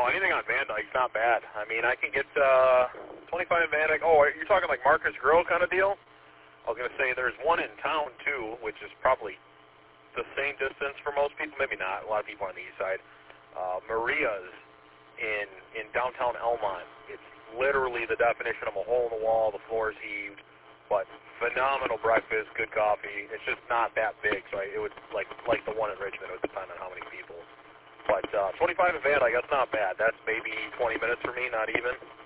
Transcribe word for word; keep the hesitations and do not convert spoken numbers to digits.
anything on Van Dyke's not bad. I mean, I can get uh, twenty-five Van Dyke. Oh, you're talking like Marcus Grill kind of deal? I was going to say there's one in town, too, which is probably the same distance for most people. Maybe not. A lot of people on the east side. Uh, Maria's in, in downtown Elmont. It's literally the definition of a hole in the wall. The floor is heaved. But phenomenal breakfast, good coffee. It's just not that big, so I, it would, like like the one in Richmond, it would depend on how many people. But uh, twenty-five in Van Dyke, that's not bad. That's maybe twenty minutes for me, not even.